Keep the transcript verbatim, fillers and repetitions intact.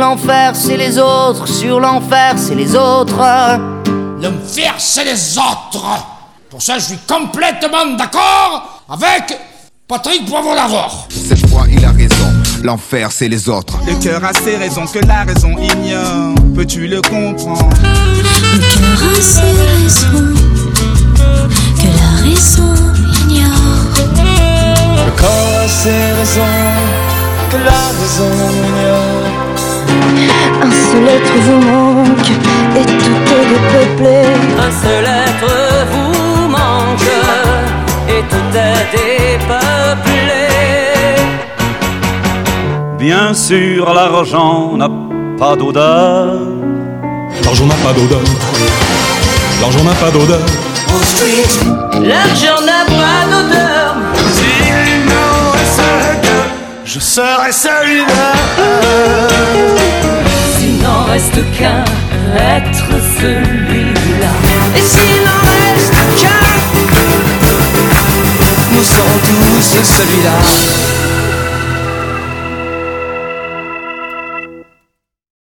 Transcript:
l'enfer c'est les autres, sur l'enfer c'est les autres. L'enfer c'est les autres. Pour ça je suis complètement d'accord avec Patrick Poivre-Lavore. Cette fois il a raison, l'enfer c'est les autres. Le cœur a ses raisons que la raison ignore. Peux-tu le comprendre? Le cœur a ses raisons que la raison ignore. Le corps a ses raisons que la raison ignore. Un seul être vous manque et tout est dépeuplé. Un seul être vous manque et tout est dépeuplé. Bien sûr, l'argent n'a pas d'odeur. L'argent n'a pas d'odeur. L'argent n'a pas d'odeur. L'argent n'a pas d'odeur. S'il n'en reste qu'un, je serai celui-là. S'il n'en reste qu'un, être celui-là. Et s'il n'en reste qu'un, nous serons tous celui-là.